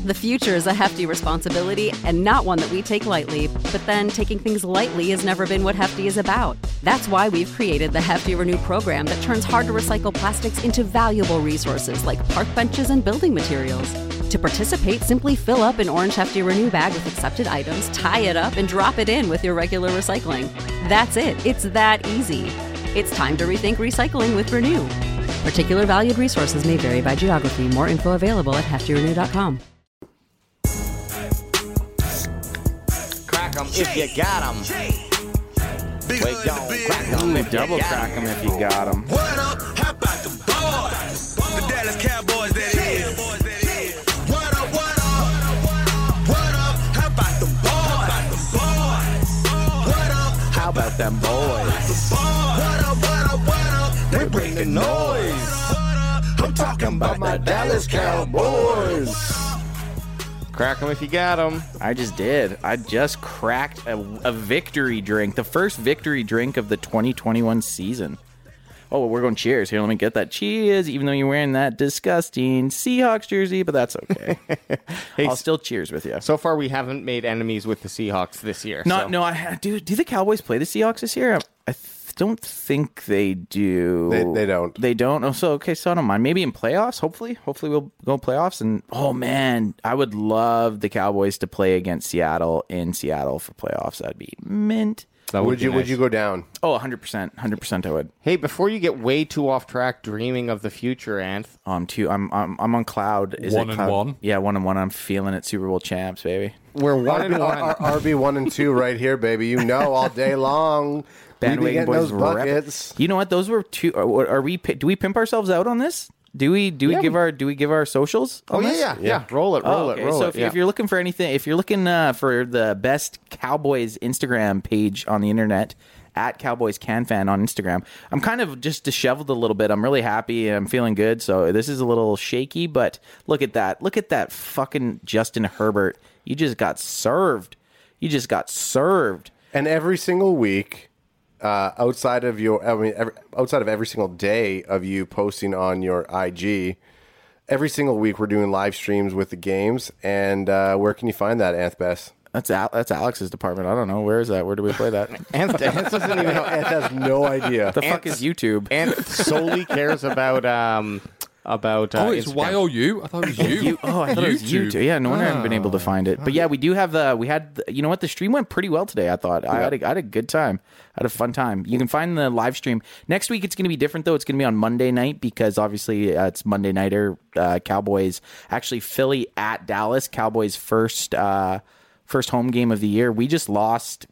The future is a hefty responsibility and not one that we take lightly. But then taking things lightly has never been what Hefty is about. That's why we've created the Hefty Renew program that turns hard-to-recycle plastics into valuable resources like park benches and building materials. To participate, simply fill up an orange Hefty Renew bag with accepted items, tie it up, and drop it in with your regular recycling. That's it. It's that easy. It's time to rethink recycling with Renew. Particular valued resources may vary by geography. More info available at heftyrenew.com. Crack 'em if you got 'em. Wait, don't crack 'em if you Double got crack 'em. them if you got them. What up? How about the boys? The Dallas Cowboys, that is. What up? What up? What up? How about the boys? What up? How about them boys? What up? What up? What up? They bring the noise. I'm talking about my Dallas Cowboys. Crack 'em if you got 'em. I just did. I just cracked a victory drink. The first victory drink of the 2021 season. Oh, well, we're going cheers. Here, let me get that. Cheers, even though you're wearing that disgusting Seahawks jersey, but that's okay. Hey, I'll still cheers with you. So far, we haven't made enemies with the Seahawks this year. No, so. no, do the Cowboys play the Seahawks this year? Don't think they do. They don't. They don't? Oh, so I don't mind. Maybe in playoffs, hopefully. Hopefully we'll go playoffs. And, oh, man, I would love the Cowboys to play against Seattle in Seattle for playoffs. That'd be mint. Would you go down? Oh, 100%. 100% I would. Hey, before you get way too off track dreaming of the future, Anth. I'm on cloud. Is One it and cloud? one? Yeah, 1-1. I'm feeling it. Super Bowl champs, baby. We're 1-1. RB 1 and 2 right here, baby. You know, all day long. We be Bandwagon getting boys those rep. buckets. You know what? Those were two. Do we pimp ourselves out on this? Do we give our socials? Oh, on this? yeah. Roll it, roll okay. it. So if you're looking for anything, if you're looking for the best Cowboys Instagram page on the internet, at Cowboys Can Fan on Instagram, I'm kind of just disheveled a little bit. I'm really happy. I'm feeling good. So this is a little shaky, but look at that. Look at that fucking Justin Herbert. You just got served. And every single week, outside of every single day of you posting on your IG, every single week we're doing live streams with the games. And where can you find that, Anth Bess? That's Alex's department. I don't know. Where is that? Where do we play that? Anth doesn't even know. Anth has no idea. The fuck is YouTube? Anth solely cares about Oh, it's Instagram. YOU? I thought it was you. I thought it was YouTube. Yeah, no wonder I haven't been able to find it. But yeah, we do have we had, you know what? The stream went pretty well today, I thought. I had a good time. I had a fun time. You can find the live stream. Next week, it's going to be different, though. It's going to be on Monday night because obviously it's Monday Nighter. Cowboys, actually Philly at Dallas. Cowboys' first home game of the year. We just lost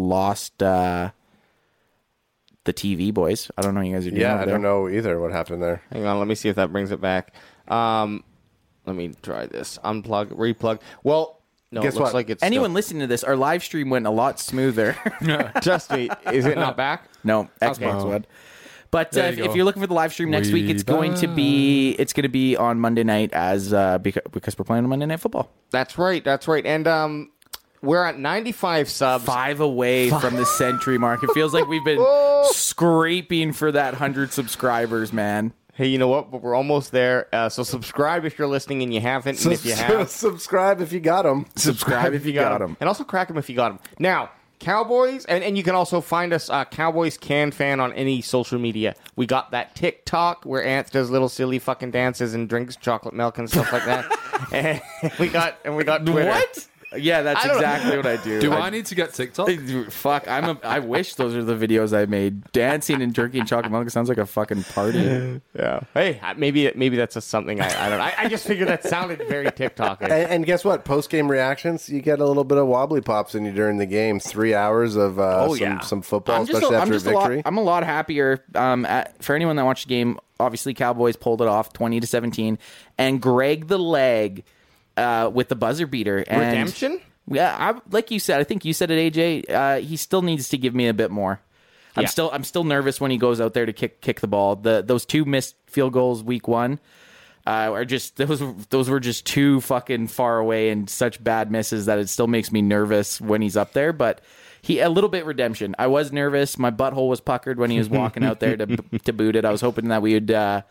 the TV boys. I don't know what you guys are doing. Yeah, over I there. don't know either what happened there. Hang on, let me see if that brings it back. Let me try this. Unplug, replug. Well, no, Guess it looks what? like it's Anyone listening to this, our live stream went a lot smoother. Just wait. Is it not back? No, Xbox would. But There you if go. you're looking for the live stream next week, it's going to be on Monday night as because we're playing Monday Night Football. That's right. And we're at 95 subs. 5 away from the century mark. It feels like we've been scraping for that 100 subscribers, man. Hey, you know what? But we're almost there. So subscribe if you're listening and you haven't. And if you have, Subscribe if you got them. Subscribe if you got them. And also crack them if you got them. Now, Cowboys, and you can also find us, Cowboys Can Fan, on any social media. We got that TikTok where Anth does little silly fucking dances and drinks chocolate milk and stuff like that. and we got Twitter. What? Yeah, that's exactly what I do. Do I need to get TikTok? Fuck, I wish those are the videos I made. Dancing and drinking chocolate milk sounds like a fucking party. Yeah. Hey, maybe that's just something I don't know. I just figured that sounded very TikTok. And guess what? Post-game reactions, you get a little bit of wobbly pops in you during the game. 3 hours of some football, especially after a victory. I'm a lot happier. For anyone that watched the game, obviously Cowboys pulled it off 20-17, and Greg the Leg with the buzzer beater. And Redemption? Yeah, like you said, I think you said it, AJ. He still needs to give me a bit more. I'm still nervous when he goes out there to kick the ball. Those 2 missed field goals week 1 are just those were just too fucking far away and such bad misses that it still makes me nervous when he's up there. But a little bit redemption. I was nervous. My butthole was puckered when he was walking out there to boot it. I was hoping that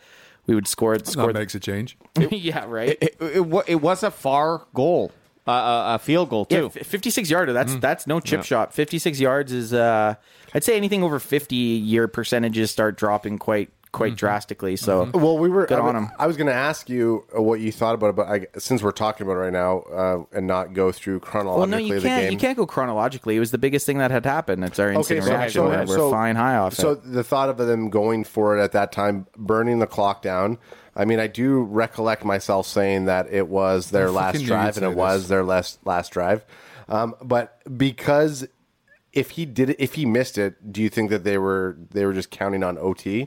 we would score That makes a change. yeah, right. It was a far goal, a field goal too. Yeah, 56 yarder. That's no chip shot. 56 yards is I'd say anything over 50 percentages start dropping quite drastically. So Well, good on him. I was going to ask you what you thought about it, but since we're talking about it right now, and not go through Well, chronologically no, you the can't. game. You can't go chronologically. It was the biggest thing that had happened. It's our instant reaction. We're flying high off So it. the thought of them going for it at that time, burning the clock down. I mean, I do recollect myself saying that it was their last fucking drive, knew and you'd it say was this. their last drive. But because if he missed it, do you think that they were just counting on OT?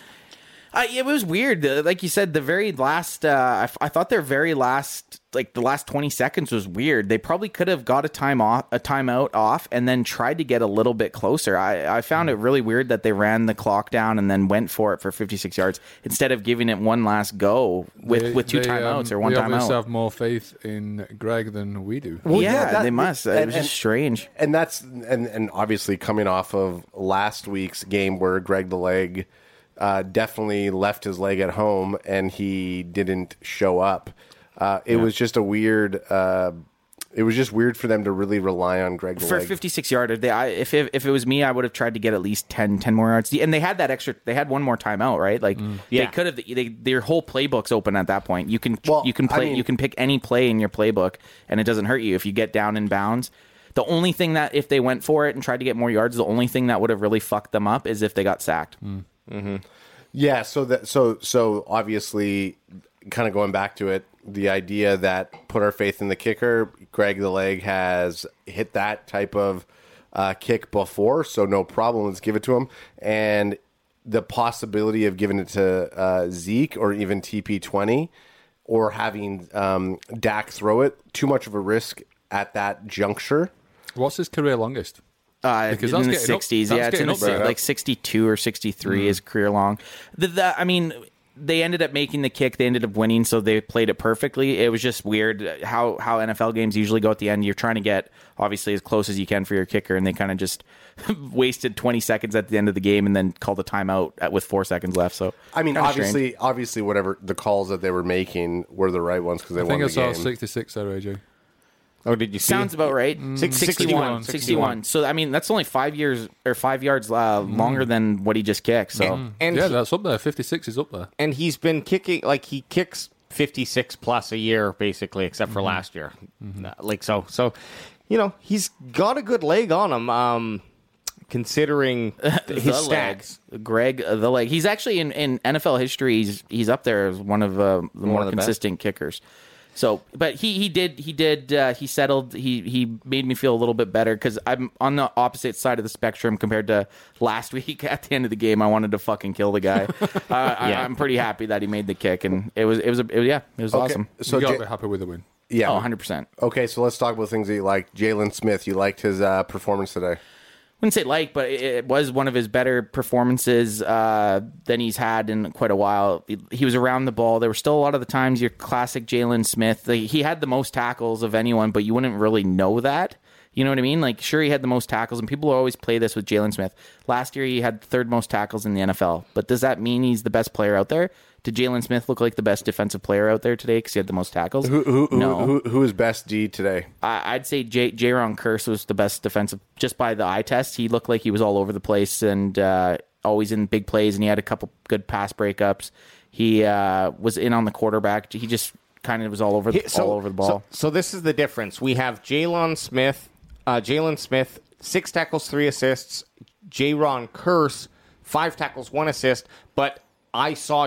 It was weird. Like you said, the very last, I thought their very last, like the last 20 seconds was weird. They probably could have got a timeout off and then tried to get a little bit closer. I found it really weird that they ran the clock down and then went for it for 56 yards instead of giving it one last go with two timeouts or one They obviously timeout. have more faith in Greg than we do. Well, They must. It was just strange. And that's and obviously coming off of last week's game where Greg the Leg definitely left his leg at home and he didn't show up. It was just a weird. It was just weird for them to really rely on Greg the For Leg. 56 yarder, if it was me, I would have tried to get at least 10 more yards. And they had that extra. They had one more timeout, right? Like they could have. Their whole playbook's open at that point. You can you can pick any play in your playbook, and it doesn't hurt you if you get down in bounds. The only thing that if they went for it and tried to get more yards, the only thing that would have really fucked them up is if they got sacked. Yeah, so obviously, kind of going back to it, the idea that put our faith in the kicker, Greg the Leg has hit that type of kick before, so no problem. Let's give it to him. And the possibility of giving it to Zeke or even TP20 or having Dak throw it, too much of a risk at that juncture. What's his career longest? Because In that's the getting up- 60s, that's yeah, it's in getting up the, there. like 62 or 63 is career long. I mean, they ended up making the kick. They ended up winning, so they played it perfectly. It was just weird how NFL games usually go at the end. You're trying to get, obviously, as close as you can for your kicker, and they kind of just wasted 20 seconds at the end of the game and then called a timeout with 4 seconds left. So I mean, kinda strange. obviously, whatever the calls that they were making were the right ones because they I won think I the saw game. 66 there, AJ. Oh, did you see? Sounds about right. 61. So, I mean, that's only 5 yards longer than what he just kicked. So, And Yeah, he- that's up there. 56 is up there. and he's been kicking like he kicks 56 plus a year basically, except for last year. Like so, he's got a good leg on him. Considering his the stats. leg. Greg the leg. He's actually in NFL history. He's up there as one of the more of the consistent kickers. So, but he settled. He made me feel a little bit better because I'm on the opposite side of the spectrum compared to last week. At the end of the game, I wanted to fucking kill the guy. I'm pretty happy that he made the kick, and it was awesome. So You got Ja- to be happy with the win. yeah, Oh, 100%. Okay, so let's talk about things that you like. Jalen Smith, you liked his performance today. Wouldn't say but it was one of his better performances than he's had in quite a while. He was around the ball. There were still a lot of the times your classic Jalen Smith. He had the most tackles of anyone, but you wouldn't really know that. You know what I mean? Like, sure, he had the most tackles, and people always play this with Jalen Smith. Last year, he had third most tackles in the NFL. But does that mean he's the best player out there? Did Jalen Smith look like the best defensive player out there today because he had the most tackles? No. Who is best D today? I'd say Jaron Kearse was the best defensive just by the eye test. He looked like he was all over the place and always in big plays, and he had a couple good pass breakups. He was in on the quarterback. He just kind of was all over the ball. So this is the difference. We have Jalen Smith, 6 tackles, 3 assists. Jaron Kearse, 5 tackles, 1 assist. But I saw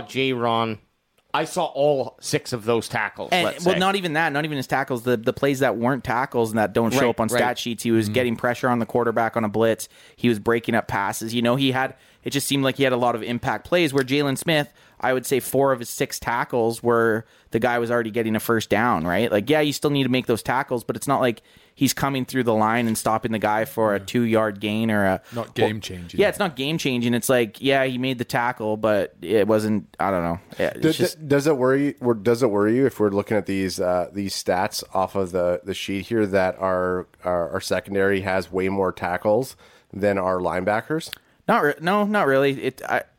all 6 of those tackles. And, let's well, say. not even that. Not even his tackles. The plays that weren't tackles and that don't show Right, up on right. stat sheets. He was getting pressure on the quarterback on a blitz. He was breaking up passes. It just seemed like he had a lot of impact plays where Jalen Smith, I would say 4 of his 6 tackles were the guy was already getting a first down, right? Like, yeah, you still need to make those tackles, but it's not like he's coming through the line and stopping the guy for a 2-yard gain or a... Not game-changing. Yeah, it's not game-changing. It's like, yeah, he made the tackle, but it wasn't... I don't know. Yeah, it's just... Does it worry? Does it worry you if we're looking at these stats off of the sheet here that our secondary has way more tackles than our linebackers? No, not really.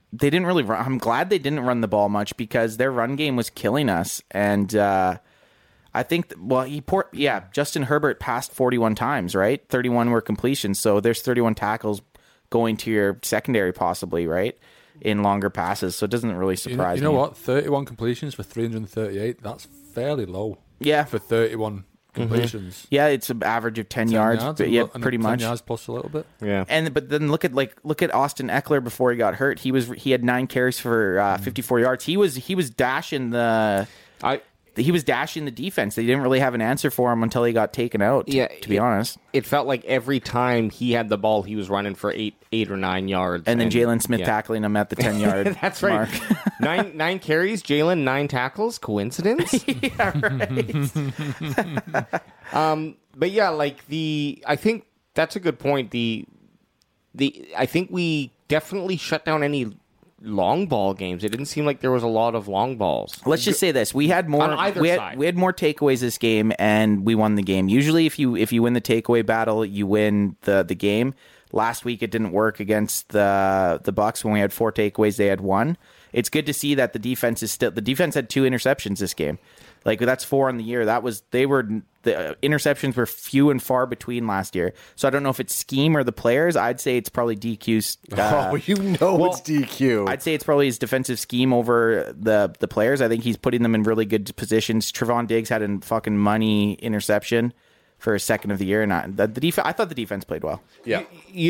they didn't really run. I'm glad they didn't run the ball much because their run game was killing us. And I think, Justin Herbert passed 41 times, right? 31 were completions. So there's 31 tackles going to your secondary possibly, right? In longer passes. So it doesn't really surprise me. You know what? 31 completions for 338. That's fairly low. Yeah. For 31 completions. Yeah, it's an average of 10 yards, but yeah, and pretty 10 much. yards plus a little bit. Yeah. But then look at Austin Eckler before he got hurt. He had 9 carries for 54 yards. He was dashing the defense. They didn't really have an answer for him until he got taken out. Yeah, to be honest. It felt like every time he had the ball, he was running for eight or 9 yards, And then Jalen Smith tackling him at the 10-yard That's right. mark. nine carries, Jalen 9 tackles. Coincidence? Yeah, right. But yeah, I think that's a good point. I think we definitely shut down any long ball games. It didn't seem like there was a lot of long balls. Let's just say this: we had more. On either side. We had more takeaways this game, and we won the game. Usually, if you win the takeaway battle, you win the game. Last week, it didn't work against the Bucks when we had 4 takeaways. They had 1. It's good to see that the defense had 2 interceptions this game. Like that's 4 on the year. The interceptions were few and far between last year. So I don't know if it's scheme or the players. I'd say it's probably DQ's. It's DQ. I'd say it's probably his defensive scheme over the players. I think he's putting them in really good positions. Trevon Diggs had a fucking money interception for his second of the year, and I thought the defense played well. Yeah.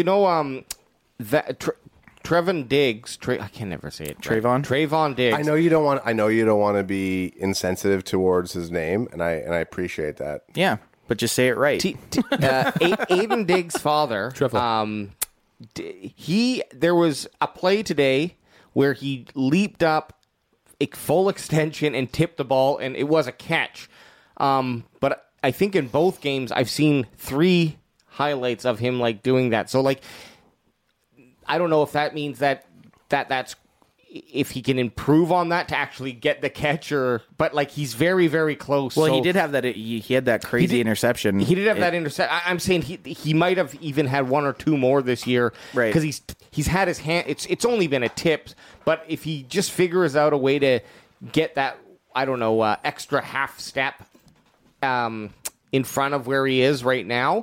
Trevon Diggs. I can never say it. Trayvon Diggs. I know you don't want to be insensitive towards his name, and I appreciate that. Yeah, but just say it right. Aiden Diggs' father. Trevor. There was a play today where he leaped up a full extension and tipped the ball, and it was a catch. But I think in both games I've seen 3 highlights of him doing that. So I don't know if that means that's if he can improve on that to actually get the catch, but he's very, very close. Well, he did have that. He had that crazy interception. He did have that interception. I'm saying he might have even had 1 or 2 more this year, right? Because he's had his hand. It's only been a tip, but if he just figures out a way to get that, I don't know, extra half step in front of where he is right now.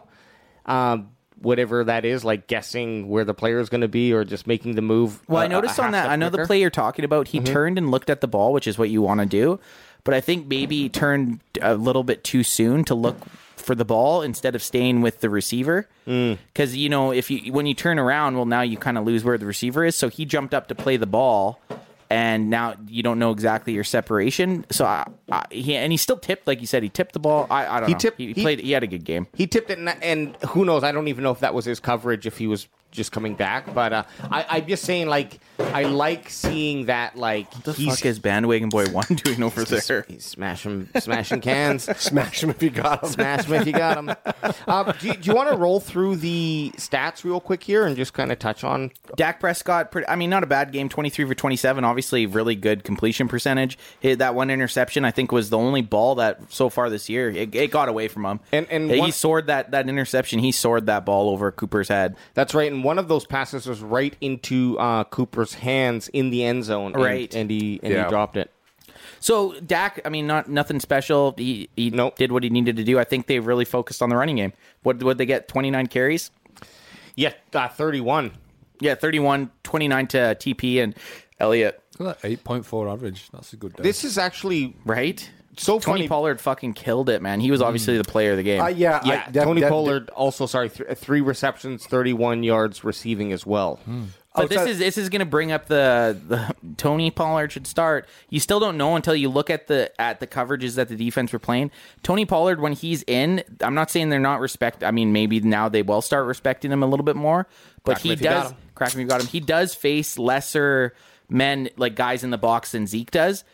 Whatever that is, guessing where the player is going to be or just making the move. Well, I noticed on that, I know the play you're talking about, he turned and looked at the ball, which is what you want to do. But I think maybe he turned a little bit too soon to look for the ball instead of staying with the receiver. Because, when you turn around, well, now you kind of lose where the receiver is. So he jumped up to play the ball. And now you don't know exactly your separation. So he still tipped, like you said. He tipped the ball. I don't know. He had a good game. He tipped it, and who knows? I don't even know if that was his coverage. If he was just coming back, but I'm just saying, I like seeing that. What the fuck is Bandwagon Boy 1 doing over there? He's smashing cans. Smash him if you got him. Smash him if you got him. Do you want to roll through the stats real quick here and just kind of touch on Dak Prescott? Not a bad game. 23 for 27. Obviously, really good completion percentage. That 1 interception, I think, was the only ball that so far this year it got away from him. And he soared that interception. He soared that ball over Cooper's head. That's right. And one of those passes was right into Cooper's hands in the end zone. Right. And he dropped it. So Dak, nothing special. He did what he needed to do. I think they really focused on the running game. What would they get? 29 carries? Yeah, 31. Yeah, 31, 29 to TP and Elliott. Look at that 8.4 average. That's a good day. This is actually right. So Tony funny. Pollard fucking killed it, man. He was obviously the player of the game. Tony Pollard also 3 receptions, 31 yards receiving as well. But this is going to bring up the Tony Pollard should start. You still don't know until you look at the coverages that the defense were playing. Tony Pollard, when he's in, I'm not saying they're not maybe now they will start respecting him a little bit more. But he does. Crack him if you got him. He does face lesser men, guys in the box than Zeke does.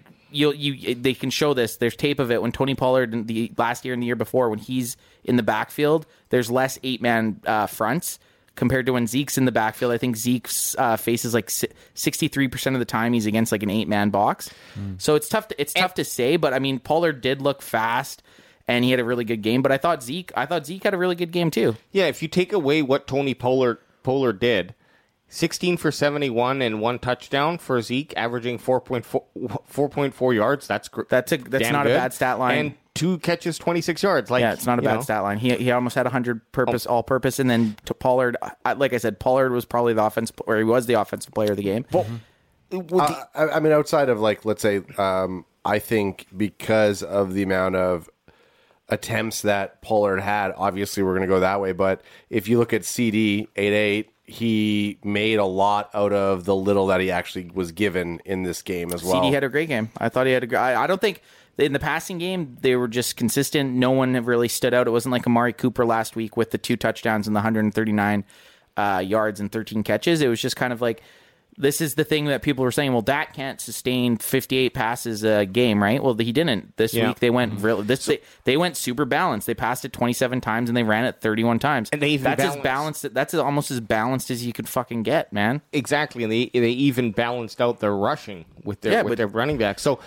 They can show this. There's tape of it when Tony Pollard in the last year and the year before, when he's in the backfield, there's less 8-man fronts compared to when Zeke's in the backfield. I think Zeke faces 63% of the time he's against an 8-man box. So it's tough to say, but Pollard did look fast and he had a really good game. But I thought Zeke had a really good game too. Yeah, if you take away what Tony Pollard did, 16 for 71 and 1 touchdown for Zeke, averaging 4.4 yards. That's That's damn not a good. bad stat line. And 2 catches, 26 yards. Like, Yeah, it's not a you bad know. stat line. He almost had 100 all-purpose, and then to Pollard, like I said, Pollard was probably he was the offensive player of the game. I mean, outside of like, let's say, I think because of the amount of attempts that Pollard had, obviously we're going to go that way. But if you look at CD 8-8, he made a lot out of the little that he actually was given in this game as well. CD had a great game. I thought he had I don't think in the passing game they were just consistent. No one really stood out. It wasn't like Amari Cooper last week with the 2 touchdowns and the 139 yards and 13 catches. It was just kind of like, this is the thing that people were saying, well, Dak can't sustain 58 passes a game, right? Well, he didn't. This week they went they went super balanced. They passed it 27 times and they ran it 31 times. And they even that's as balanced. That's almost as balanced as you could fucking get, man. Exactly, and they even balanced out their rushing with their running back. So,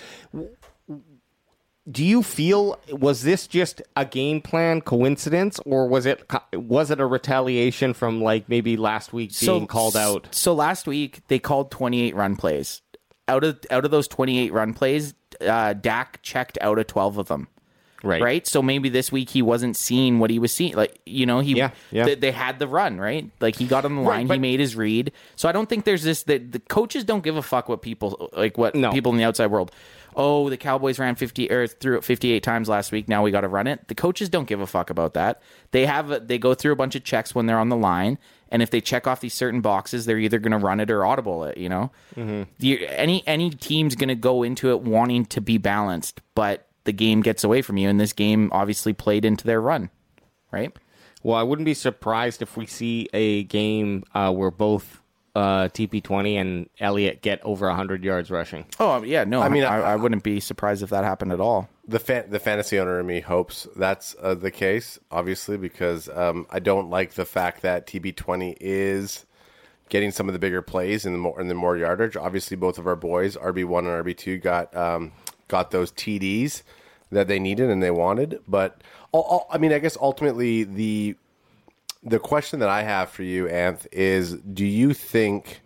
do you feel, was this just a game plan coincidence, or was it a retaliation from like maybe last week being called out? So last week they called 28 run plays. Out of those 28 run plays, Dak checked out of 12 of them. Right. So maybe this week he wasn't seeing what he was seeing. Like, you know, they had the run, right? Like he got on the line, he made his read. So I don't think there's this, the coaches don't give a fuck what people, people in the outside world. Oh, the Cowboys ran threw it 58 times last week. Now we got to run it. The coaches don't give a fuck about that. They go through a bunch of checks when they're on the line, and if they check off these certain boxes, they're either going to run it or audible it. You know, any team's going to go into it wanting to be balanced, but the game gets away from you, and this game obviously played into their run, right? Well, I wouldn't be surprised if we see a game where both TP20 and Elliott get over 100 yards rushing. Oh, yeah, no. I mean, I wouldn't be surprised if that happened at all. The fantasy owner in me hopes that's the case, obviously, because I don't like the fact that TP20 is getting some of the bigger plays and the more yardage. Obviously, both of our boys, RB1 and RB2, got those TDs that they needed and they wanted. But I mean, I guess ultimately the question that I have for you, Anth, is do you think,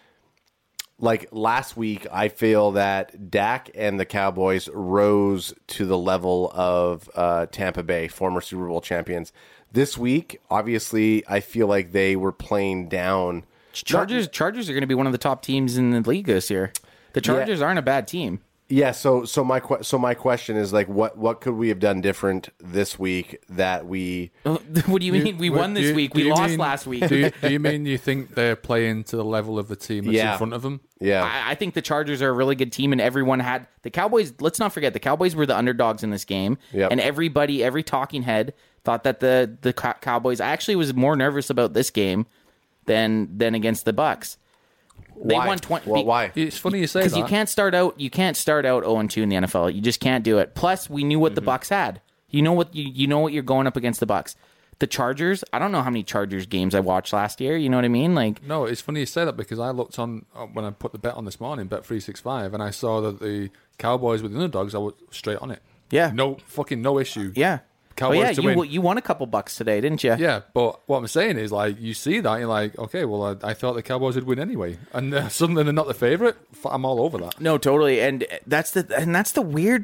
like last week, I feel that Dak and the Cowboys rose to the level of Tampa Bay, former Super Bowl champions. This week, obviously, I feel like they were playing down. Chargers are going to be one of the top teams in the league this year. The Chargers aren't a bad team. Yeah, so my question is, like, what could we have done different this week that we? What do you mean? We won this week. We lost last week. Do you mean you think they're playing to the level of the team that's in front of them? Yeah, I think the Chargers are a really good team, and everyone had the Cowboys. Let's not forget the Cowboys were the underdogs in this game, and every talking head thought that the Cowboys. I actually was more nervous about this game than against the Bucs. They won 20. Well, why? It's funny you say that. Because you can't start out 0-2 in the NFL. You just can't do it. Plus, we knew what the Bucs had. You know what you're going up against the Bucs. The Chargers. I don't know how many Chargers games I watched last year. You know what I mean? Like, no, it's funny you say that because I looked on when I put the bet on this morning, Bet365, and I saw that the Cowboys were the underdogs. I was straight on it. Yeah, no issue. Yeah. Cowboys to win. You won a couple bucks today, didn't you? Yeah, but what I'm saying is, like, you see that, you're like, okay, well, I thought the Cowboys would win anyway, and suddenly they're not the favorite. I'm all over that. No, totally, and that's the weird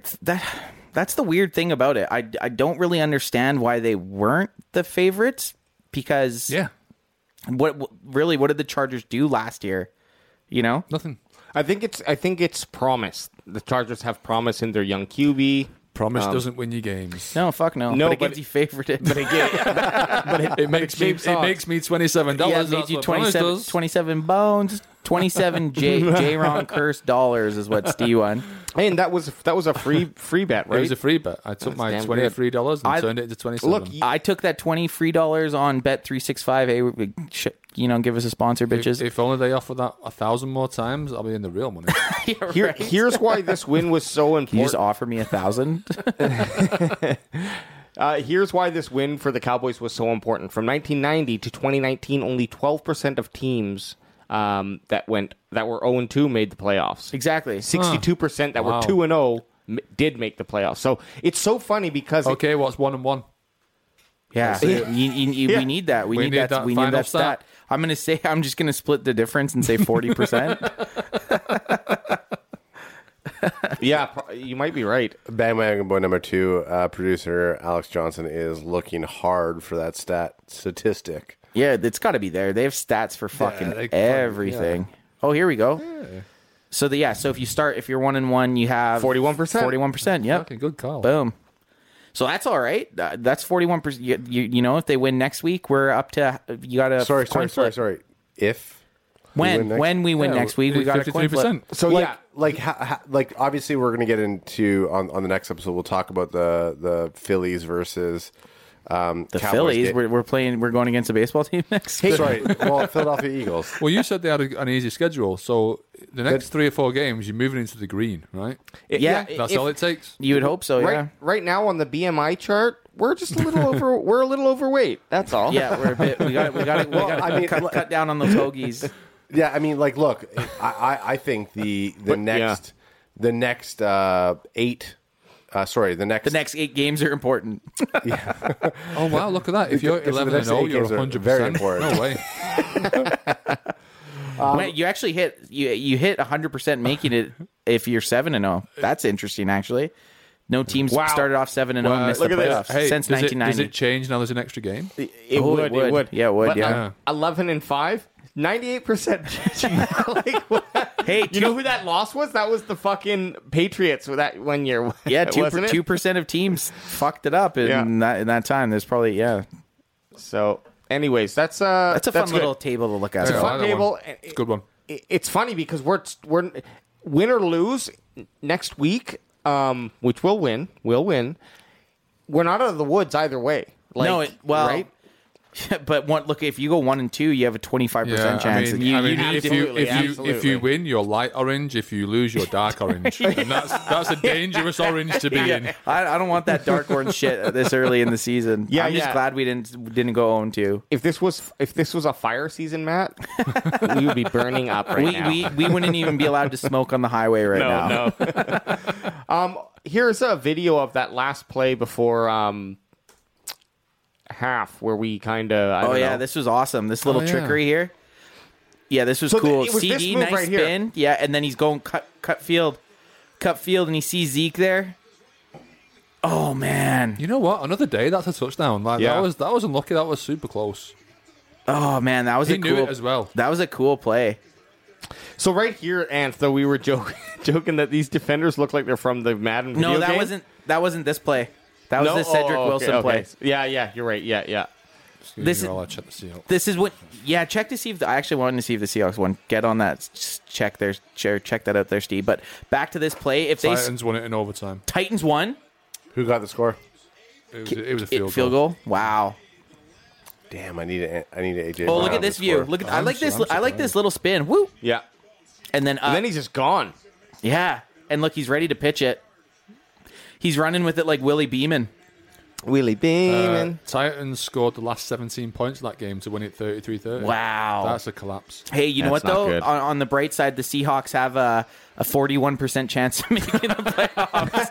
thing about it. I don't really understand why they weren't the favorites because what did the Chargers do last year? You know, nothing. I think it's promise. The Chargers have promise in their young QB. Promise doesn't win you games. No, fuck no. No, but it gives you favorited. But it makes me $27. Yeah, it made you 27 bones, 27 J-Ron curse dollars is what Steve won. And that was a free bet, right? It was a free bet. I took my $23 and turned it into 27. Look, I took that $20 free on Bet365. Hey, give us a sponsor, bitches. If only they offer that 1,000 more times, I'll be in the real money. Yeah, here's why this win was so important. Can you just offer me 1,000? Here's why this win for the Cowboys was so important. From 1990 to 2019, only 12% of teams that were 0-2 made the playoffs. Exactly. 62% that were 2-0 did make the playoffs. So it's so funny because okay, what's 1-1? Yeah, we need that. We need that. We need final that stat. I'm gonna say I'm just gonna split the difference and say 40%. Yeah, you might be right. Bandwagon boy number 2, producer Alex Johnson is looking hard for that statistic. Yeah, it's got to be there. They have stats for fucking they can- everything. Oh, here we go. So so if you're 1-1, you have 41%. 41%. Yep. Okay, good call. Boom. So that's all right. That's 41%. You know, if they win next week, we're up to you got to Sorry. If when we win next week, we got a coin flip. 53%. So like obviously we're going to get into on the next episode. We'll talk about the Phillies versus The Cowboys Phillies, game. we're going against a baseball team next. Sorry, well, Philadelphia Eagles. Well, you said they had an easy schedule, so the next 3 or 4 games, you're moving into the green, right? That's all it takes. You would hope so, yeah. Right now on the BMI chart, we're just a little we're a little overweight. That's all. Yeah, we're a bit. We got to cut down on those hoagies. Yeah, I mean, like, look, I think the next 8. The next 8 games are important. Oh wow, look at that! If you're 11-0, you're 100%. Very important. No way. You actually hit 100% making it if you're 7-0. That's interesting, actually. No teams started off 7-0 and missed the playoffs Hey, since does 1990. it change now? There's an extra game. It would. Yeah, it would. But, Yeah. 11-5, 98%. Like, what? Hey, you know who that loss was? That was the fucking Patriots with that 1 year. Yeah, wasn't it? 2% of teams fucked it up in that time. There's probably So, anyways, that's a fun good. little table to look at. It's a Yeah, fun I like that table. one. It's a good one. It's funny because we're win or lose next week, which we'll win. We're not out of the woods either way. Like, right? But look, if you go 1 and 2, you have a 25% chance. If you win, you're light orange. If you lose, you're dark orange, and that's a dangerous orange to be in. I don't want that dark orange shit this early in the season. Yeah, I'm just glad we didn't go 0-2. If this was a fire season, Matt, we would be burning up now. We wouldn't even be allowed to smoke on the highway now. No. Here's a video of that last play before half where we kind of. Oh yeah, this was awesome. This little trickery here. Yeah, this was cool. It was CD, this move nice right spin. here. Yeah, and then he's going cut field, and he sees Zeke there. Oh man! You know what? Another day, that's a touchdown. Like that was unlucky. That was super close. Oh man, that was He knew it as well. That was a cool play. So right here, Ant, though, we were joking that these defenders look like they're from the Madden video No, that game. wasn't this play. That was the Cedric Wilson play. Yeah, you're right. Yeah. This is what. Yeah, check to see if I actually wanted to see if the Seahawks won. Get on that. Just check that out there, Steve. But back to this play. If Titans won it in overtime. Titans won. Who got the score? It was a field goal. Wow. Damn, I need AJ. Oh, look at this view. Look at I like this. I like this little spin. Woo. Yeah. And then he's just gone. Yeah. And look, he's ready to pitch it. He's running with it like Willie Beeman. Titans scored the last 17 points in that game to win it 33-30. Wow. That's a collapse. Hey, you know what, though? On the bright side, the Seahawks have a 41% chance of making the playoffs.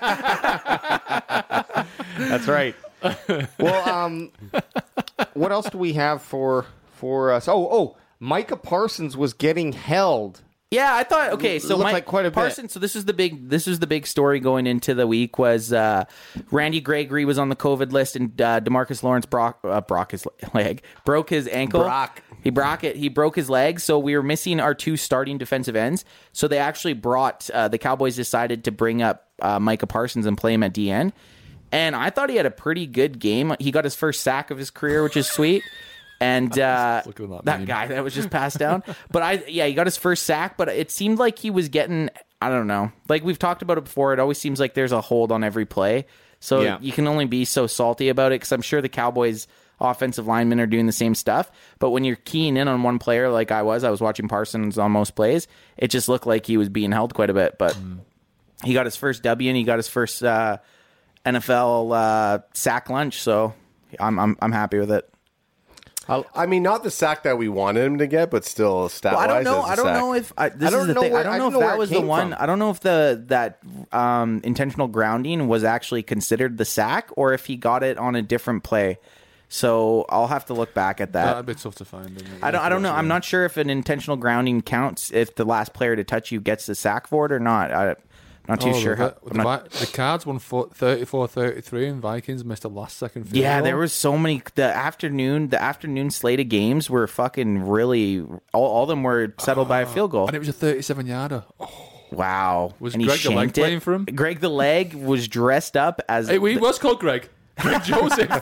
That's right. Well, what else do we have for us? Micah Parsons was getting held. Yeah, I thought so. Looked like quite a Parsons. bit. So this was the big story going into the week was Randy Gregory was on the COVID list and DeMarcus Lawrence broke his leg, broke his ankle. He broke his leg. So we were missing our 2 starting defensive ends. So they actually brought the Cowboys decided to bring up Micah Parsons and play him at DN. And I thought he had a pretty good game. He got his first sack of his career, which is sweet. And that guy that was just passed down. But he got his first sack, but it seemed like he was getting, I don't know. Like we've talked about it before, it always seems like there's a hold on every play. So you can only be so salty about it because I'm sure the Cowboys offensive linemen are doing the same stuff. But when you're keying in on one player like I was watching Parsons on most plays, it just looked like he was being held quite a bit. But he got his first W and he got his first NFL sack lunch. So I'm happy with it. I mean, not the sack that we wanted him to get, but still stat-wise. I don't know if that was the one. I don't know if that intentional grounding was actually considered the sack or if he got it on a different play. So I'll have to look back at that. That'd be tough to find. Isn't it? I don't know. I'm not sure if an intentional grounding counts if the last player to touch you gets the sack for it or not. I'm not too sure. The Cards won 34-33 and Vikings missed a last second field Yeah, goal. there was so many. The afternoon slate of games were fucking really. All of them were settled by a field goal. And it was a 37-yarder. Wow. Was and he Greg the Leg shanked it. playing for him? Greg the Leg was dressed up as. He was called Greg. Greg Joseph.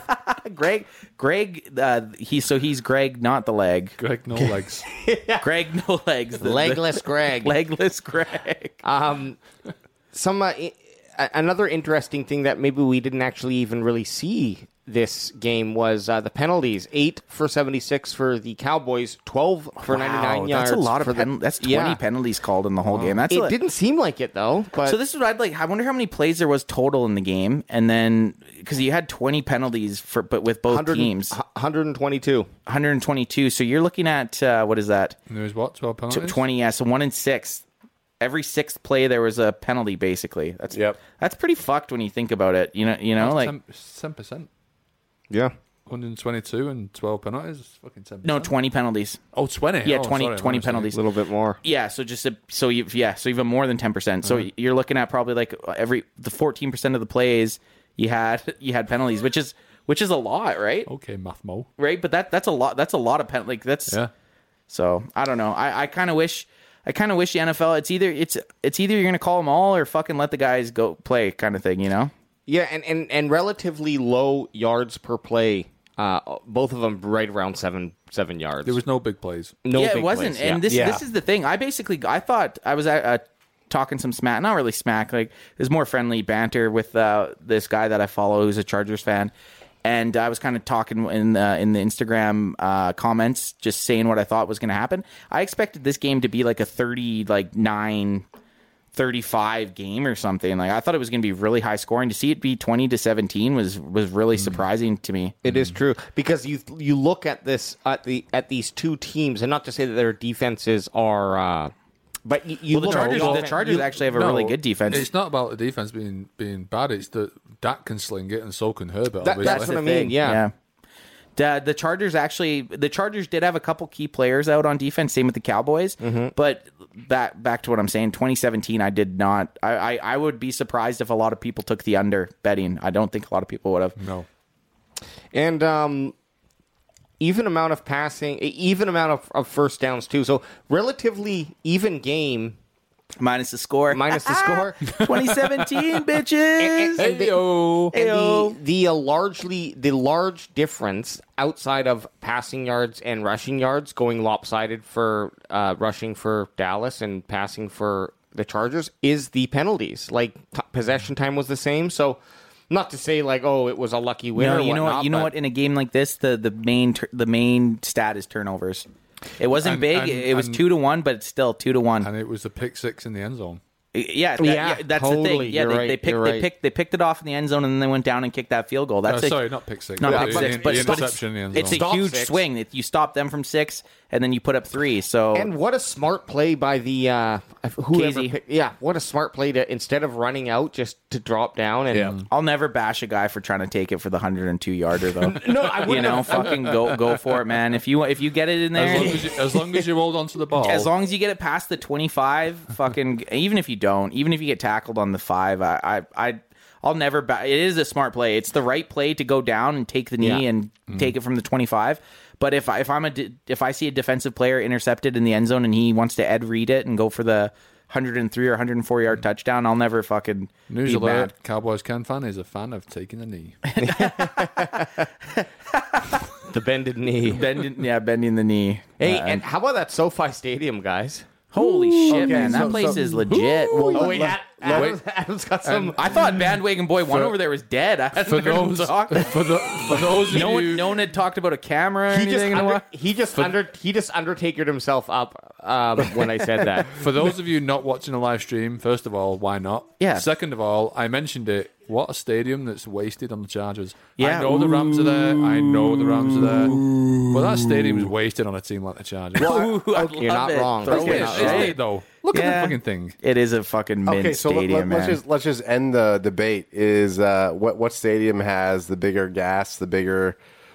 Greg. He's Greg, not the leg. Greg no legs. Greg no legs. Legless Greg. Legless Greg. Another interesting thing that maybe we didn't actually even really see this game was the penalties. 8 for 76 for the Cowboys, 12 for 99 yards. That's a lot of for penalties. That's 20 penalties called in the whole game. That's It didn't seem like it though. But So this is what I'd like. I wonder how many plays there was total in the game, and then because you had 20 penalties but with both teams, 122. 122. So you're looking at what is that? And there was what, 12 penalties? 20. Yeah, so 1 in 6. Every 6th play there was a penalty. Basically, that's pretty fucked when you think about it. You know, like 10%. Yeah. 122 and 12 penalties. It's fucking 10%. no 20 penalties. Oh, 20. Yeah, Oh, 20 sorry, 20 I penalties. A little bit more. Yeah, so even more than 10%. So you're looking at probably like the 14% of the plays you had penalties, which is a lot, right? Okay, math mo. Right, but that's a lot. That's a lot of pen. Like that's Yeah. So I don't know. I kind of wish the NFL. It's either you're gonna call them all or fucking let the guys go play, kind of thing. You know? Yeah, and relatively low yards per play. Both of them right around seven yards. There was no big plays. no yeah, big it wasn't. plays, And this is the thing. I thought I was talking some smack, not really smack. Like there's more friendly banter with this guy that I follow who's a Chargers fan. And I was kind of talking in the Instagram comments, just saying what I thought was going to happen. I expected this game to be like a 39-35 game or something. Like I thought it was going to be really high scoring. To see it be 20-17 was really surprising to me. It is true because you look at this at these two teams, and not to say that their defenses are. But you The look at Chargers actually have a really good defense. It's not about the defense being bad. It's that Dak can sling it and so can Herbert. That's obviously. what I mean. Yeah. The Chargers did have a couple key players out on defense. Same with the Cowboys. But back to what I'm saying. 2017, I did not. I would be surprised if a lot of people took the under betting. I don't think a lot of people would have. No. And even amount of passing, even amount of first downs too. So relatively even game. Minus the score. 2017, bitches. The large difference outside of passing yards and rushing yards going lopsided for rushing for Dallas and passing for the Chargers is the penalties. Like possession time was the same. So not to say like, oh, it was a lucky win. No, or you know whatnot, what? You know but- what? In a game like this, the main stat is turnovers. It wasn't big. It was 2-1, but it's still 2-1. And it was a pick six in the end zone. Yeah, that's totally. the thing. Yeah, You're right. they picked it off in the end zone, and then they went down and kicked that field goal. That's Sorry, not pick six. not The- pick six, the but interception in the end zone. it's a Stop huge 6. swing. You stop them from 6, and then you put up 3. So And what a smart play by the whoever Casey. picked. Yeah, what a smart play to instead of running out just to drop down and I'll never bash a guy for trying to take it for the 102-yarder though. No, I wouldn't. Fucking go for it, man. If you get it in there, As long as you hold on to the ball. as long as you get it past the 25, fucking even if you get tackled on the 5, I'll never it is a smart play. It's the right play to go down and take the knee and take it from the 25. But if I see a defensive player intercepted in the end zone and he wants to Ed Reed it and go for the 103 or 104 yard touchdown, I'll never fucking News be alert, mad. Cowboys Ken fan is a fan of taking a knee. the bended knee. Bending the knee. Hey, and how about that SoFi Stadium, guys? Holy shit, man! so- That place so- is legit. Oh wait, Adam's got some. I thought Bandwagon Boy 1 over there was dead. I hadn't For heard him those, talk. for those of No you, one had talked about a camera or He just anything in a while. he just Undertakered himself up when I said that. for those of you not watching a live stream, first of all, why not? Yeah. Second of all, I mentioned it. What a stadium that's wasted on the Chargers. Yeah. I know the Rams are there. I know the Rams are there. But that stadium is wasted on a team like the Chargers. Ooh, I You're love not it. wrong. Throw Okay, it. you're not It's wrong. it, though. Look at Yeah. the fucking thing. It is a fucking mint Okay, so stadium, man. let's just end the debate. Is what stadium has the bigger gas, the bigger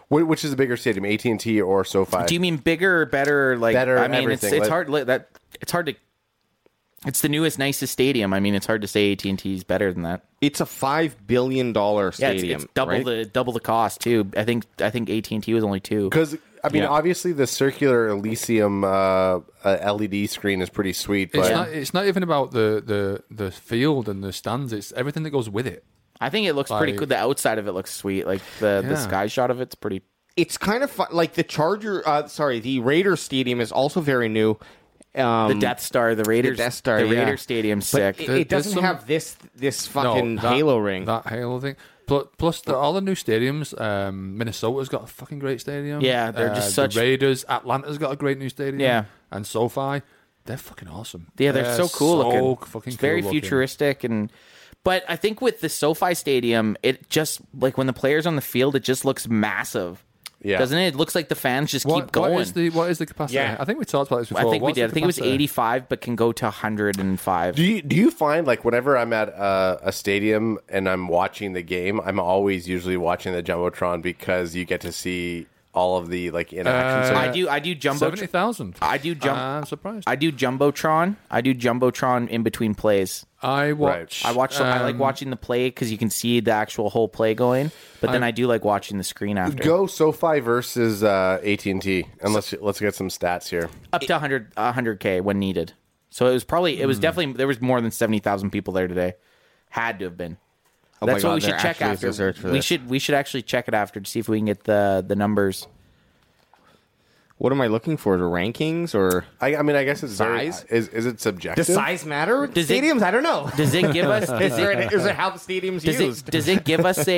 Which is a bigger stadium, AT&T or SoFi? Do you mean bigger or better? Like, Better, I mean, it's everything. hard. It's hard to. It's the newest, nicest stadium. I mean, it's hard to say AT&T is better than that. It's a $5 billion Yeah, stadium. it's double right? the cost too. I think AT&T was only 2. Because I mean, Yeah. obviously the circular Elysium LED screen is pretty sweet, but It's not even about the field and the stands. It's everything that goes with it. I think it looks pretty Like- cool. The outside of it looks sweet. Like the Yeah. sky shot of it's pretty. It's kind of fun. Like the the Raiders Stadium is also very new. The Death Star, the Raiders, Death Star, the yeah. Raiders Stadium's But sick. it There's doesn't some- have this fucking that- halo ring. That halo thing. Plus all the new stadiums. Minnesota's got a fucking great stadium. Yeah, they're just the such- Raiders. Atlanta's got a great new stadium. Yeah. And SoFi, they're fucking awesome. Yeah, they're so cool so looking. Fucking It's very cool looking. futuristic but I think with the SoFi Stadium, it just like when the players on the field, it just looks massive. Yeah. Doesn't it? It looks like the fans just keep What going. is the capacity? Yeah. I think we talked about this I before. think we What's did. the I think it was capacity? 85, but can go to 105. do you find like whenever I'm at a stadium and I'm watching the game, I'm always usually watching the jumbotron because you get to see all of the like interaction. I do jumbo. 70,000. I do jump. I'm surprised. I do jumbotron. I do jumbotron in between plays. I watch. I like watching the play because you can see the actual whole play going. But then I do like watching the screen after. Go SoFi versus AT&T. And let's get some stats here. Up to 100K when needed. So it was definitely there was more than 70,000 people there today. Had to have been. Oh my That's what God, we should there check actually is a after. search for this. We should actually check it after to see if we can get the numbers. What am I looking for? The rankings or I mean, I guess it's Size? Is it subjective? does size matter? Does it- Stadiums? I don't know. Does it give us? Is it how the stadium's used? Does it give us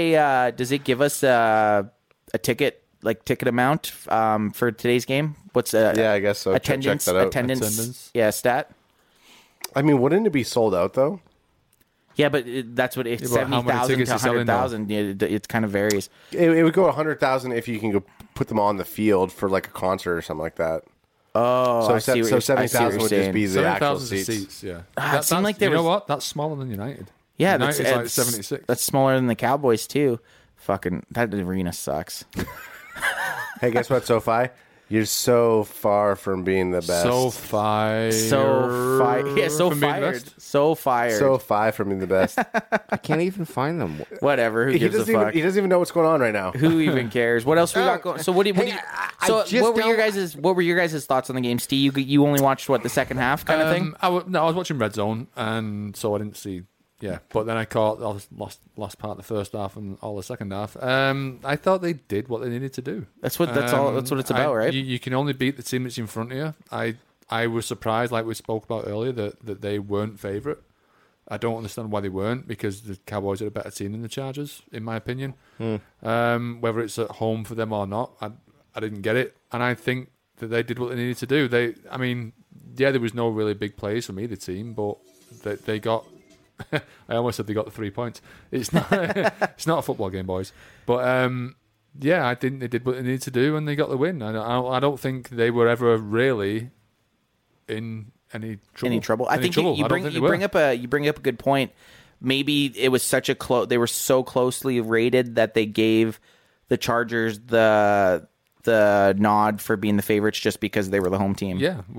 a ticket amount for today's game? What's Yeah, I guess so. Check Attendance, that out. attendance. Yeah, stat. I mean, wouldn't it be sold out though? Yeah, but that's what it's Yeah, but how many 70,000 to tickets are selling now? 100,000. It kind of varies. It would go 100,000 if you can go put them on the field for like a concert or something like that. Oh, So, I see what so you're 70,000 would just be the actual 7,000 seats. seats. Yeah. it seemed like there you know was- what? That's smaller than United. Yeah, United's like that's 76. That's smaller than the Cowboys too. Fucking that arena sucks. Hey, guess what, SoFi? You're so far from being the best. So fired. So fired. Yeah, so from being fired. best. So fired. So far from being the best. I can't even find them. Whatever. Who he gives a doesn't fuck? even know what's going on right now. Who even cares? What else we got going? So what do you? Hey, I so just what were your don't- guys' thoughts on the game, Steve? You only watched what the second half kind of thing. I was watching Red Zone, and so I didn't see. Yeah, but then I lost part of the first half and all the second half. I thought they did what they needed to do. That's what it's about, right? You can only beat the team that's in front of you. I was surprised, like we spoke about earlier, that they weren't favourite. I don't understand why they weren't, because the Cowboys are a better team than the Chargers, in my opinion. Whether it's at home for them or not, I didn't get it, and I think that they did what they needed to do. There was no really big plays from either team, but they got. I almost said they got the 3 points. It's not. It's not a football game, boys. But I think they did what they needed to do, and they got the win. I don't think they were ever really in any trouble. I think you bring up a good point. Maybe it was such a they were so closely rated that they gave the Chargers the nod for being the favorites just because they were the home team.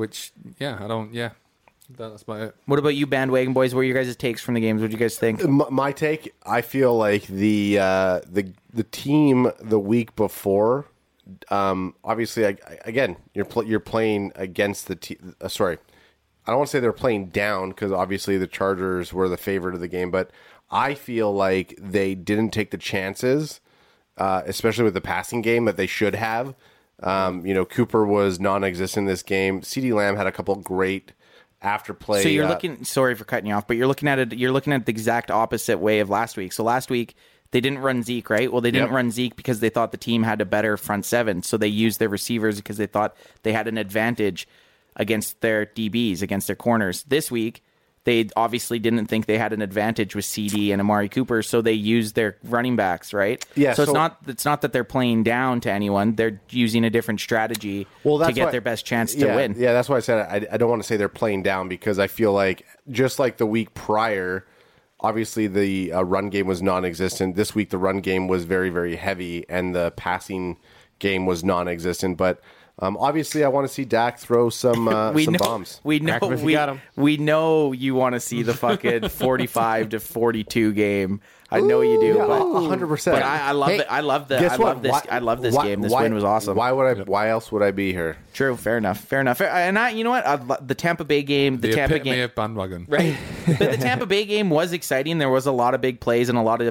That's about it. What about you, bandwagon boys? What were your guys' takes from the games? What do you guys think? My take, I feel like the team the week before, obviously, again, you're playing against the team. Sorry, I don't want to say they're playing down because obviously the Chargers were the favorite of the game, but I feel like they didn't take the chances, especially with the passing game, that they should have. Cooper was non-existent in this game. CeeDee Lamb had a couple great after play. So you're looking. Sorry for cutting you off, but you're looking at it. You're looking at the exact opposite way of last week. So last week they didn't run Zeke, right? Well, they didn't run Zeke because they thought the team had a better front seven. So they used their receivers because they thought they had an advantage against their DBs, against their corners. This week, they obviously didn't think they had an advantage with CD and Amari Cooper, so they used their running backs, right? Yeah. So it's not that they're playing down to anyone. They're using a different strategy to get their best chance to win. Yeah, that's why I said I don't want to say they're playing down because I feel like just like the week prior, obviously the run game was non-existent. This week the run game was very, very heavy, and the passing game was non-existent. But obviously, I want to see Dak throw some bombs. We know Crack 'em if you got 'em. we know you want to see the fucking 45-42 game. I know you do. Yeah, but 100%. But I love Hey, it. I love the. Guess I what? love this. I love this game. This win was awesome. Why else would I be here? True. Fair enough. And you know what? The Tampa Bay game. The Tampa epitome game. of bandwagon. Right. But the Tampa Bay game was exciting. There was a lot of big plays and a lot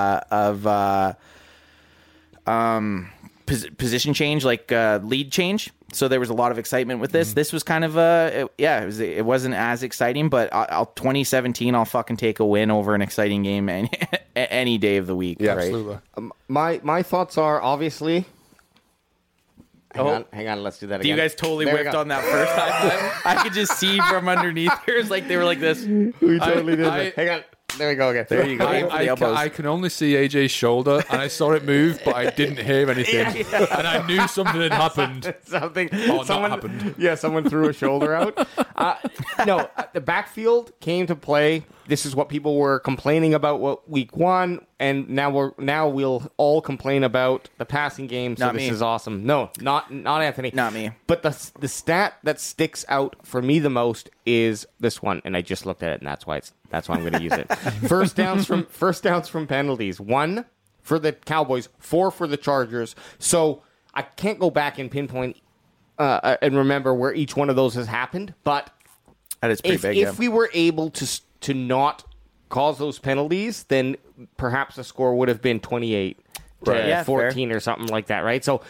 of position change, like lead change. So there was a lot of excitement with this. This was kind of it wasn't as exciting, but 2017, I'll fucking take a win over an exciting game any day of the week. Yeah, right? Absolutely. My thoughts are obviously. Hang on, let's do that again. You guys totally There we whipped go. on that first time. I could just see from underneath. It was like they were like this. We totally did I- that. Hang on. There we go again. There you go. Aim for the elbows. I can only see AJ's shoulder, and I saw it move, but I didn't hear anything, and I knew something had happened. Something. not Someone happened. Yeah, someone threw a shoulder out. No, the backfield came to play. This is what people were complaining about week one, and now we'll all complain about the passing game. So Not this me. is awesome. No, not Anthony. Not me. But the stat that sticks out for me the most is this one, and I just looked at it, and that's why I'm going to use it. First downs from penalties. 1 for the Cowboys, 4 for the Chargers. So I can't go back and pinpoint and remember where each one of those has happened, but That is pretty if big. we were able to not cause those penalties, then perhaps the score would have been 28 to Right. Yeah, 14 or something like that, right? So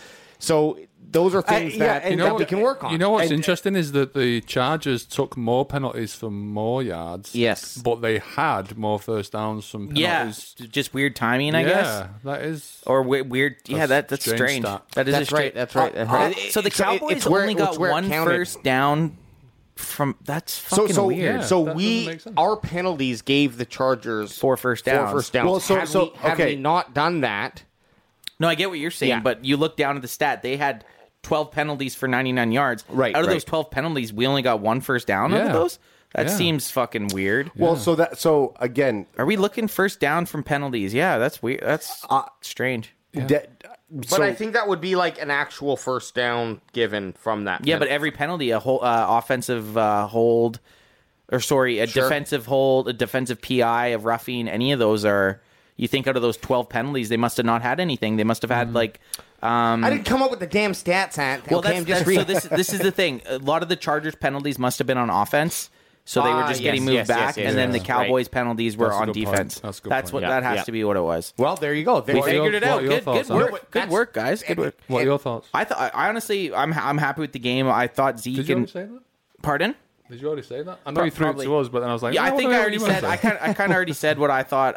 those are things that we can work on. You know what's interesting is that the Chargers took more penalties for more yards. Yes. But they had more first downs from penalties. just weird timing, I guess. Yeah, that is. Or weird. Yeah, that's strange strange. stat. That is That's a right. That's right. That's right. So the Cowboys it's where- only it's got where it one counted. first down from. That's fucking So weird. Yeah. So that we doesn't make sense. our penalties gave the Chargers 4 first downs. 4 first downs. Well, so- had okay. we not done that, No, I get what you're saying, Yeah. but you look down at the stat. They had 12 penalties for 99 yards. Right, Out of right. those 12 penalties, we only got one first down out of Yeah. those? That Yeah. seems fucking weird. Well, so again, Are we looking first down from penalties? Yeah, that's weird. That's strange. but I think that would be like an actual first down given from that. Yeah, but every penalty, a whole offensive hold, or sorry, a Sure. defensive hold, a defensive PI, of roughing, any of those are. You think out of those 12 penalties, they must have not had anything. They must have had like. I didn't come up with the damn stats, Ant. Well, okay, I'm just reading. so this is the thing. A lot of the Chargers penalties must have been on offense. So they were just getting moved back, and then the Cowboys penalties were That's a on good point. defense. That's a good That's point. what Yeah, that has yeah. to be what it was. Well, there you go. We What are your- figured it what out. are your Good thoughts on work. it? Good work, guys. Good work. What are your thoughts? I honestly, I'm happy with the game. I thought Zeke Did you and already say that? pardon. Did you already say that? I know you threw Probably. it to us, but then I was like, Yeah, I what think the I hell already do you said. wanna say? I kind of already said what I thought.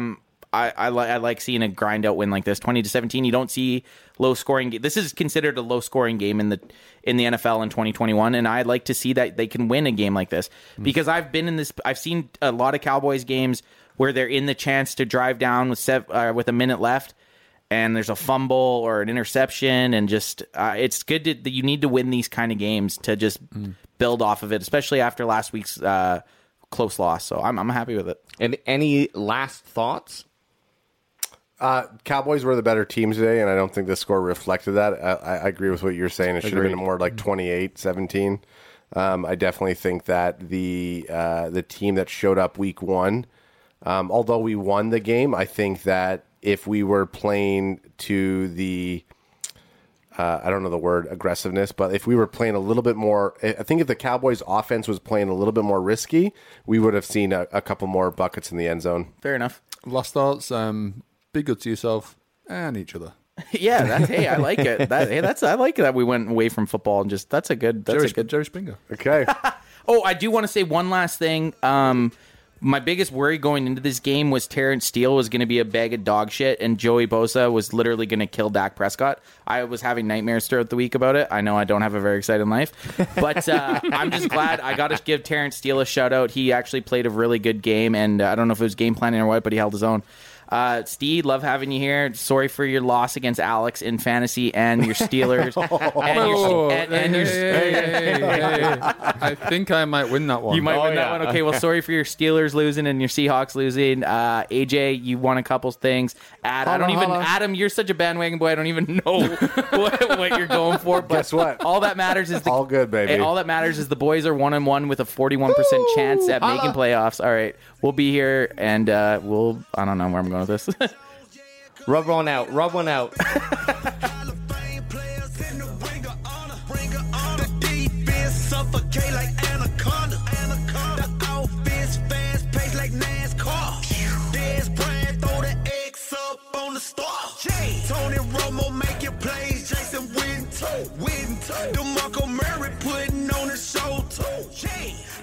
I like seeing a grind out win like this, 20-17. You don't see low scoring. This is considered a low scoring game in the NFL in 2021, and I'd like to see that they can win a game like this because I've been in this. I've seen a lot of Cowboys games where they're in the chance to drive down with a minute left, and there's a fumble or an interception, and just it's good that you need to win these kind of games to just build off of it, especially after last week's close loss. So I'm happy with it. And any last thoughts? Cowboys were the better team today, and I don't think the score reflected that. I agree with what you're saying. It should have been more like 28-17. I definitely think that the team that showed up week one, although we won the game, I think that if we were playing to the I don't know the word aggressiveness, but if we were playing a little bit more, I think if the Cowboys offense was playing a little bit more risky, we would have seen a couple more buckets in the end zone. Fair enough. Last thoughts. Be good to yourself and each other. Yeah, I like it. I like that we went away from football and just that's a good Jerry Springer. Okay. Oh, I do want to say one last thing. My biggest worry going into this game was Terrence Steele was going to be a bag of dog shit, and Joey Bosa was literally going to kill Dak Prescott. I was having nightmares throughout the week about it. I know I don't have a very exciting life, but I'm just glad I got to give Terrence Steele a shout out. He actually played a really good game, and I don't know if it was game planning or what, but he held his own. Steve, love having you here. Sorry for your loss against Alex in fantasy and your Steelers. I think I might win that one. You might win that one. Okay, well, sorry for your Steelers losing and your Seahawks losing. AJ, you won a couple things. Adam, you're such a bandwagon boy. I don't even know what you're going for. But Guess what? All that matters is All good, baby. All that matters is the boys are 1-1 with a 41% chance at making playoffs. All right, we'll be here, and I don't know where I'm going with this. Rub one out. Rub one out. Suffocate like anaconda. The offense fast paced like NASCAR. Dez Bryant throw the X up on the star. Tony Romo making plays. Jason Witten. DeMarco Murray putting on the show too.